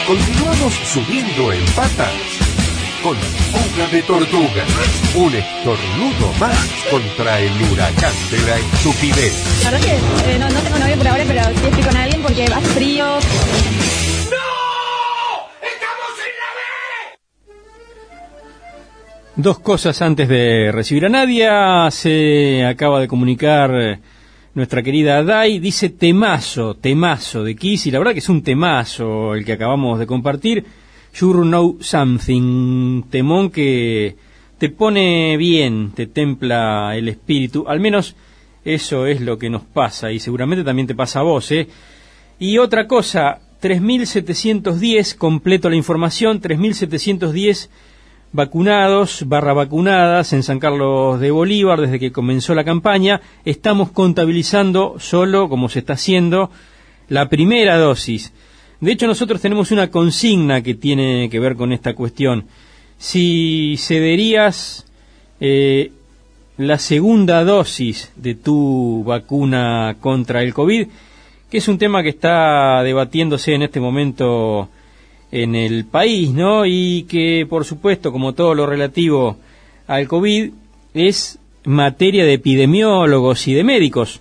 Continuamos subiendo en patas con Fuga de Tortugas. Un estornudo más contra el huracán de la estupidez. La verdad que no tengo novio por ahora, pero sí estoy con alguien porque hace frío. Dos cosas antes de recibir a Nadia. Se acaba de comunicar nuestra querida Dai. Dice temazo de Kiss, y la verdad que es un temazo el que acabamos de compartir. You Know Something, temón que te pone bien, te templa el espíritu. Al menos eso es lo que nos pasa, y seguramente también te pasa a vos, ¿eh? Y otra cosa, 3.710, completo la información, 3.710 vacunados / vacunadas en San Carlos de Bolívar desde que comenzó la campaña. Estamos contabilizando solo, como se está haciendo, la primera dosis. De hecho, nosotros tenemos una consigna que tiene que ver con esta cuestión. Si cederías la segunda dosis de tu vacuna contra el COVID, que es un tema que está debatiéndose en este momento en el país, ¿no? Y que, por supuesto, como todo lo relativo al COVID, es materia de epidemiólogos y de médicos.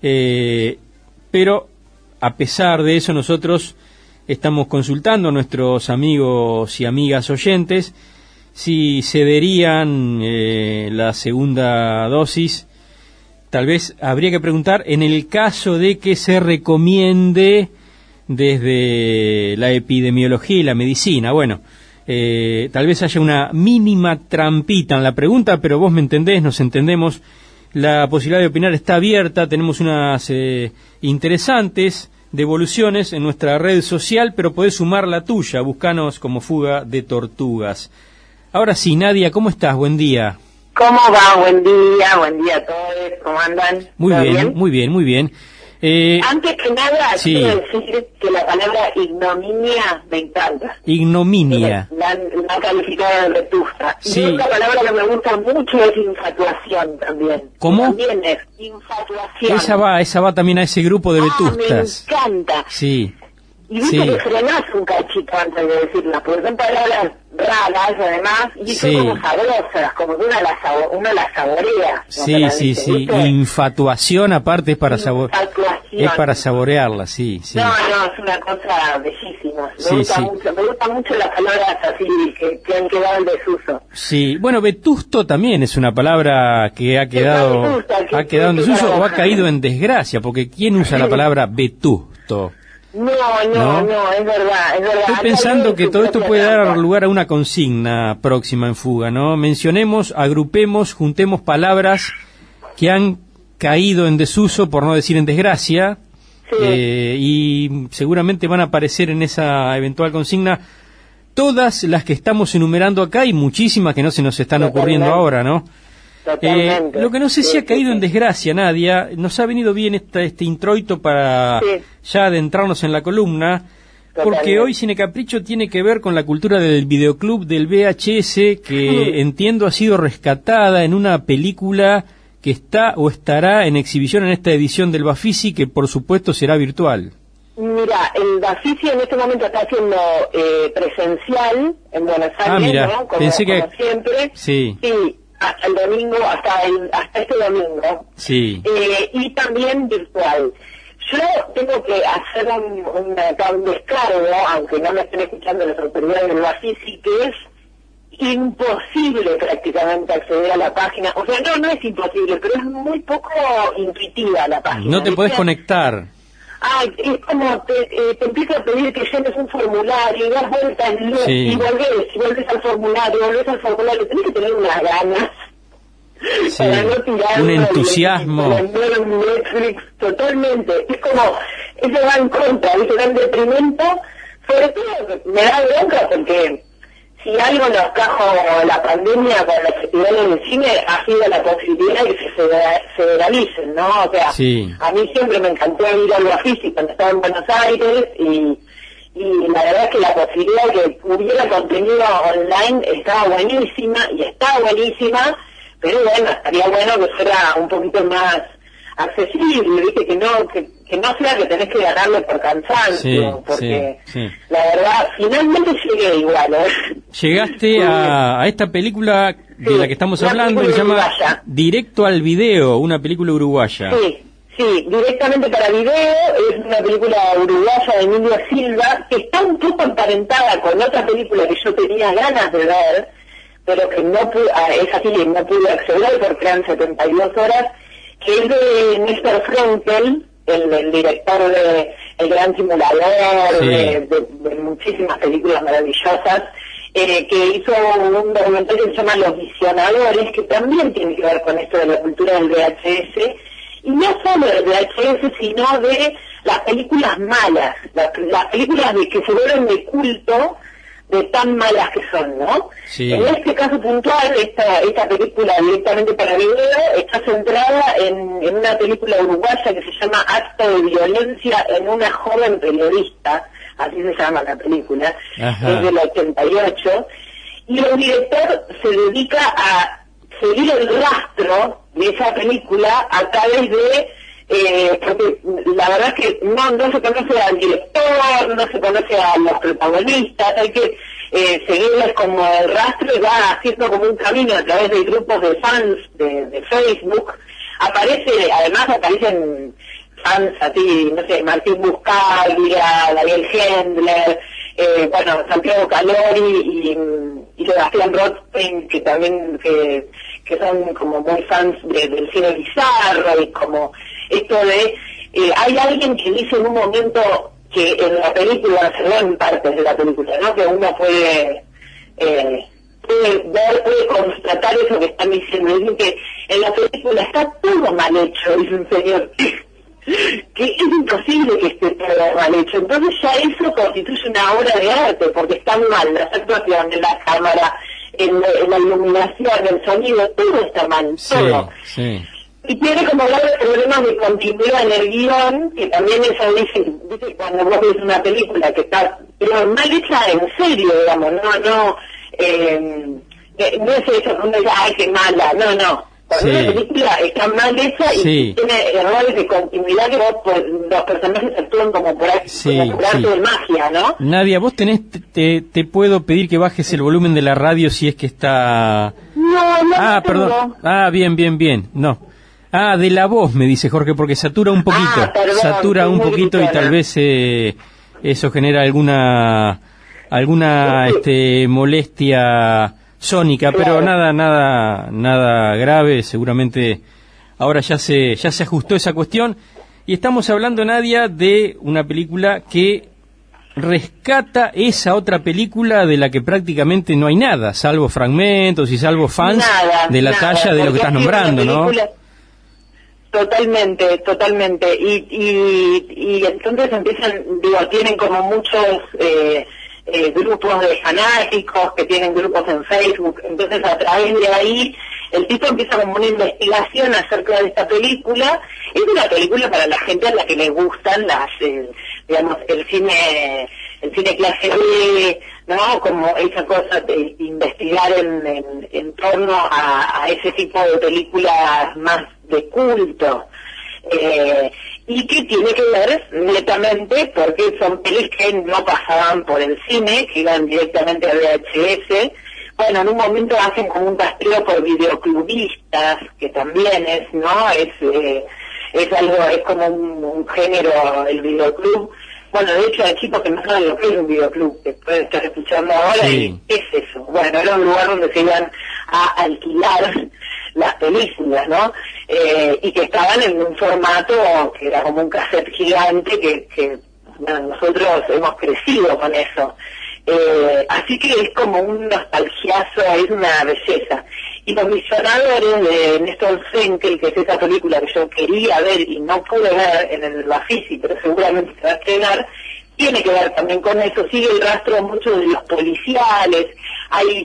Pero, a pesar de eso, nosotros estamos consultando a nuestros amigos y amigas oyentes si cederían la segunda dosis. Tal vez habría que preguntar en el caso de que se recomiende desde la epidemiología y la medicina. Bueno, tal vez haya una mínima trampita en la pregunta, pero vos me entendés, nos entendemos. La posibilidad de opinar está abierta, tenemos unas interesantes devoluciones en nuestra red social, pero podés sumar la tuya, buscanos como Fuga de Tortugas. Ahora sí, Nadia, ¿cómo estás? Buen día. ¿Cómo va? Buen día a todos, ¿cómo andan? Muy bien, muy bien, muy bien. Antes que nada, sí, quiero decir que la palabra ignominia me encanta. Ignominia. La calificada de vetusta. Sí. Y otra palabra que me gusta mucho es infatuación también. ¿Cómo? También es infatuación. Esa va también a ese grupo de vetustas. Me encanta. Sí. Y viste que frenás un cachito antes de decirlas, porque son palabras raras además, y son como sabrosas, como que uno las saborea. Sí. Infatuación aparte es para saborearla, sí. No, es una cosa bellísima. Me gustan mucho las palabras así que han quedado en desuso. Sí, bueno, vetusto también es una palabra que ha quedado en desuso o ha caído en desgracia, porque ¿quién usa la palabra vetusto? No, es verdad. Estoy pensando que todo esto puede dar lugar a una consigna próxima en Fuga, ¿no? Mencionemos, agrupemos, juntemos palabras que han caído en desuso, por no decir en desgracia, y seguramente van a aparecer en esa eventual consigna todas las que estamos enumerando acá y muchísimas que no se nos están ocurriendo ahora, ¿no? Lo que no sé si ha caído en desgracia, Nadia, nos ha venido bien este introito para ya adentrarnos en la columna, porque hoy Cine Capricho tiene que ver con la cultura del videoclub del VHS, que entiendo ha sido rescatada en una película que está o estará en exhibición en esta edición del Bafisi, que por supuesto será virtual. Mira, el Bafisi en este momento está haciendo presencial en Buenos Aires, ¿no? Como siempre. Sí. Hasta el domingo, hasta este domingo. Sí. Y también virtual. Yo tengo que hacer un descargo, aunque no me estén escuchando las autoridades del Bafisi, que es imposible prácticamente acceder a la página. O sea, no es imposible, pero es muy poco intuitiva la página. No te podés conectar. Es como te empieza a pedir que llenes un formulario y das vueltas y volvés al formulario, tenés que tener unas ganas para no tirar un entusiasmo. Netflix, totalmente. Es como, eso va en contra, eso va en detrimento, sobre todo me da bronca porque si algo nos trajo la pandemia con los festivales de cine ha sido la posibilidad de que se federalicen, ¿no? O sea, a mí siempre me encantó ir al Bafisi cuando estaba en Buenos Aires y la verdad es que la posibilidad de que hubiera contenido online estaba buenísima y está buenísima, pero bueno, estaría bueno que fuera un poquito más accesible, viste, que que no sea que tenés que ganarle por cansancio, Sí, porque sí. la verdad, finalmente llegué igual, ¿eh? Llegaste a esta película de Sí, la que estamos una hablando, que película se llama uruguaya. Directo al Video, una película uruguaya. Sí, directamente para video, es una película uruguaya de Emilio Silva, que está un poco emparentada con otra película que yo tenía ganas de ver, pero que no pude, es así, no pude acceder porque eran 72 horas, que es de Néstor Frenkel, el director de El Gran Simulador, Sí. de muchísimas películas maravillosas, que hizo un documental que se llama Los Visionadores, que también tiene que ver con esto de la cultura del VHS, y no solo del VHS, sino de las películas malas, las películas que se vuelven de culto, de tan malas que son, ¿no? Sí. En este caso puntual, esta película directamente para video está centrada en una película uruguaya que se llama Acto de Violencia en una joven periodista, así se llama la película, Ajá. es del 88, y el director se dedica a seguir el rastro de esa película a través de porque la verdad es que no se conoce al director, no se conoce a los protagonistas, hay que seguirles como el rastro y va haciendo como un camino a través de grupos de fans de Facebook. Además aparecen fans a ti, no sé, Martín Buscaglia, Daniel Hendler, bueno, Santiago Calori y Sebastián Rothstein, que también que son como muy fans del cine bizarro, y como esto de hay alguien que dice en un momento que en la película se ven partes de la película, ¿no? Que uno puede ver, puede constatar eso que están diciendo. Dicen que en la película está todo mal hecho, dice un señor, que es imposible que esté todo mal hecho. Entonces ya eso constituye una obra de arte, porque están mal las actuaciones, la cámara, en la iluminación, el sonido, todo está mal, todo. Sí. Y tiene como graves problemas de continuidad en el guión, que también eso dice cuando vos ves una película que está pero mal hecha en serio, digamos, no es eso, no es, ay, qué mala, no. Cuando una película está mal hecha y tiene errores de continuidad que vos, pues, los personajes actúan como por ahí, por arte de magia, ¿no? Nadia, vos tenés, te puedo pedir que bajes el volumen de la radio si es que está... No, perdón. Bien, no. De la voz, me dice Jorge, porque satura un poquito. Perdón, satura un poquito y tal vez eso genera alguna molestia sónica, claro. Pero nada grave. Seguramente ahora ya se ajustó esa cuestión. Y estamos hablando, Nadia, de una película que rescata esa otra película de la que prácticamente no hay nada, salvo fragmentos y salvo fans de la talla de lo que estás nombrando, ¿no? Totalmente. Y entonces empiezan, tienen como muchos grupos de fanáticos que tienen grupos en Facebook. Entonces a través de ahí el tipo empieza como una investigación acerca de esta película. Es una película para la gente a la que le gustan digamos, el cine clase B, ¿no? Como esa cosa de investigar en torno a ese tipo de películas más de culto. Y que tiene que ver netamente porque son pelis que no pasaban por el cine, que iban directamente a VHS. Bueno, en un momento hacen como un rastreo por videoclubistas, que también es, ¿no? Es algo, es como un género, el videoclub. Bueno, de hecho hay chicos que no saben lo que es un videoclub, que pueden estar escuchando ahora, y ¿qué es eso? Bueno, era un lugar donde se iban a alquilar las películas, ¿no? Y que estaban en un formato que era como un cassette gigante que bueno, nosotros hemos crecido con eso. Así que es como un nostalgiazo, es una belleza. Y Los Visionadores de Néstor Frenkel, que es esa película que yo quería ver y no pude ver en el Bafisi, pero seguramente se va a estrenar, tiene que ver también con eso. Sigue el rastro mucho de los policiales, hay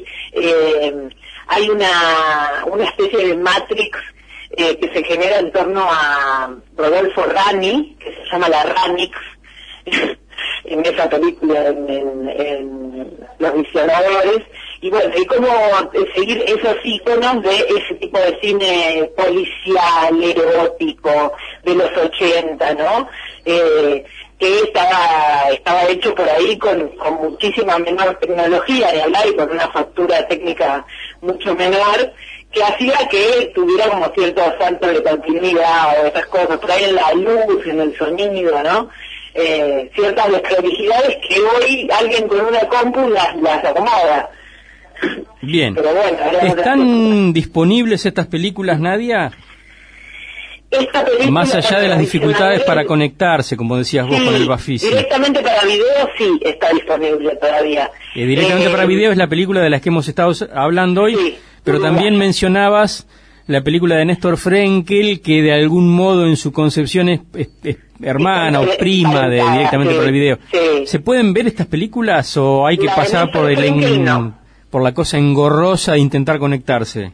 una especie de Matrix que se genera en torno a Rodolfo Rani, que se llama la Ranix, en esa película, en Los Visionadores, y bueno, y cómo seguir esos íconos de ese tipo de cine policial, erótico, de los 80, ¿no? que estaba hecho por ahí con muchísima menor tecnología de hablar y con una factura técnica mucho menor, que hacía que tuviera como ciertos saltos de continuidad o esas cosas, por ahí en la luz, en el sonido, ¿no? Ciertas desprolijidades que hoy alguien con una compu las acomoda. Bien. Pero bueno, ¿están disponibles estas películas, Nadia? Esta película, más allá de las dificultades para conectarse, como decías vos, sí, con el Bafisi. Directamente para video sí está disponible todavía. Directamente para video es la película de la que hemos estado hablando hoy, sí, pero también mencionabas la película de Néstor Frenkel, que de algún modo en su concepción es hermana o prima de directamente para el video. Sí. ¿Se pueden ver estas películas o hay que pasar por por la cosa engorrosa de intentar conectarse?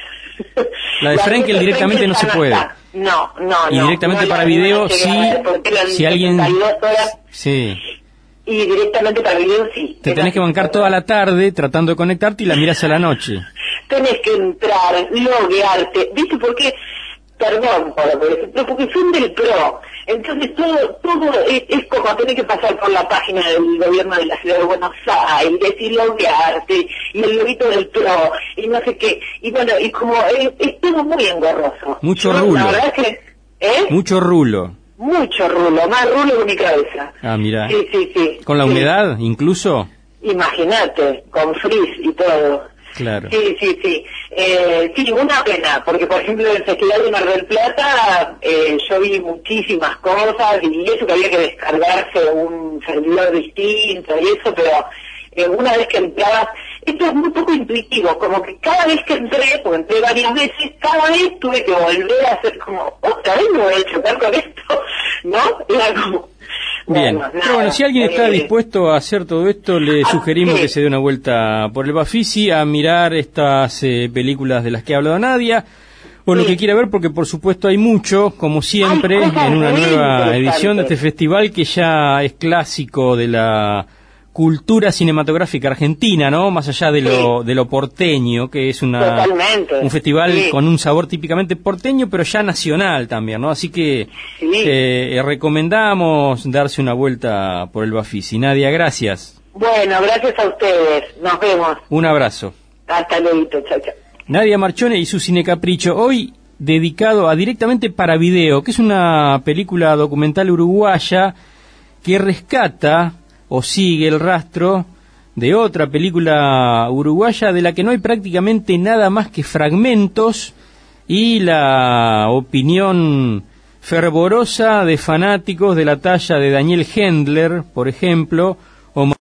La de Frenkel directamente no se puede. No. Y directamente para video sí, si alguien... Sí. Y directamente para video sí. Te tenés que bancar toda la tarde tratando de conectarte y la miras a la noche. Tenés que entrar, loguearte, ¿viste por qué? Perdón por ejemplo, porque son del PRO, entonces todo es como tener que pasar por la página del gobierno de la ciudad de Buenos Aires y loguearte, y el loguito del PRO, y no sé qué, y bueno, y como es todo muy engorroso. Mucho rulo. La verdad es que, Mucho rulo. Mucho rulo, más rulo que mi cabeza. Ah, mira. Sí. ¿Con la humedad, incluso? Imagínate, con frizz y todo. Claro. Sí. Sí, una pena, porque por ejemplo en el Festival de Mar del Plata yo vi muchísimas cosas y eso que había que descargarse un servidor distinto y eso, pero una vez que entrabas, esto es muy poco intuitivo, como que cada vez que entré, porque entré varias veces, cada vez tuve que volver a hacer como, otra vez me voy a chocar con esto, ¿no? Era como... Bien, pero bueno, si alguien está dispuesto a hacer todo esto, le sugerimos que se dé una vuelta por el Bafisi a mirar estas películas de las que ha hablado Nadia, o lo que quiera ver, porque por supuesto hay mucho, como siempre, en una nueva edición de este festival que ya es clásico de la cultura cinematográfica argentina, ¿no? Más allá de lo porteño, que es un festival con un sabor típicamente porteño, pero ya nacional también, ¿no? Así que recomendamos darse una vuelta por el Bafisi. Nadia, gracias. Bueno, gracias a ustedes. Nos vemos. Un abrazo. Hasta luego. Chao. Nadia Marchone y su Cine Capricho, hoy dedicado a Directamente para Video, que es una película documental uruguaya que rescata o sigue el rastro de otra película uruguaya de la que no hay prácticamente nada más que fragmentos y la opinión fervorosa de fanáticos de la talla de Daniel Hendler, por ejemplo, o